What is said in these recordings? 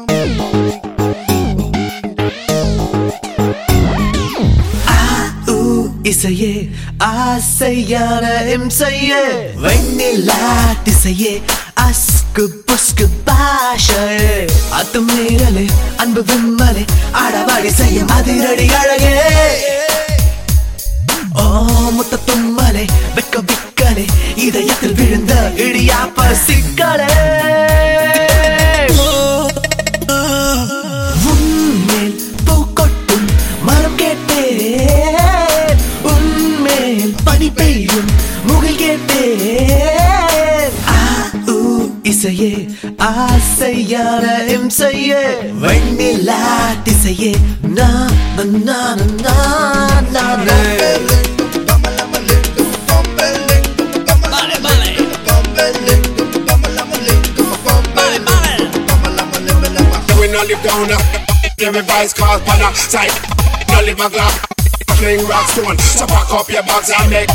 இசையே ஆசையான இம்சையே வெண்ணிலா திசையே அஸ்கு புஸ்கு பாஷையே அத்துமீறலே அன்பு விம்மலே அடவாடி செய்யும் அதிரடி அழகே ஓ முத்த தும்மலே வெக்க விக்கலே இதயத்தில் விழுந்த இடியாப்ப சிக்கலே உன்மேல் பூக்கொட்டும் மரம் கேட்டேன் பனி பெய்யும் முகில் கேட்டேன் இசையே ஆசையான இம்சையே வெண்ணிலா திசையே live down every vice cause pan a side no live a glass playing rock stone so pack up your bags and make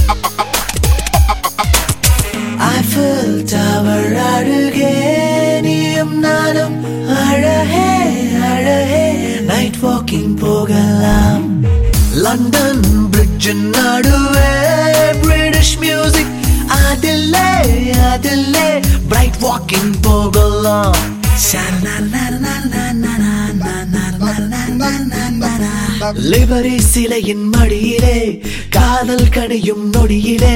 Eiffel Tower அருகே நீயும் நானும் அழகே அழகே night walking போகலாம் லண்டன் பிரிட்ஜ் நடுவே British music அதிலே அதிலே bright walking போகலாம் லிபரி சிலையின் மடியிலே காதல் கனியும் நொடியிலே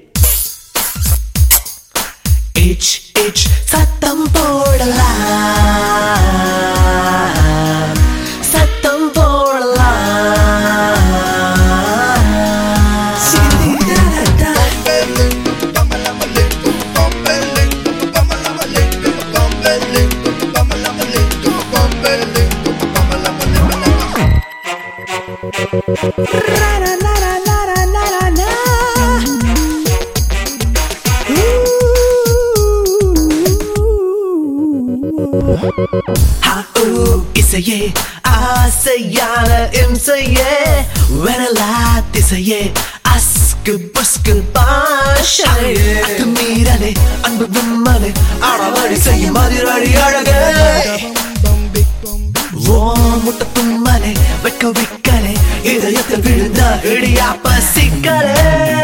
இச் இச் சத்தம் போடலாம் சத்தம் இசையே ஆசையான இம்சையே வெனலா திசையே அஸ்கு புஸ்கு பாஷையே அத்துமீறலே அன்பு விம்மலே அடவாடி செய்யும் அதிரடி அழகே ஓ முட்ட தும்மலே வெக்க விக்கலே இதயத்தில் விழுந்த இடியாப்ப சிக்கலே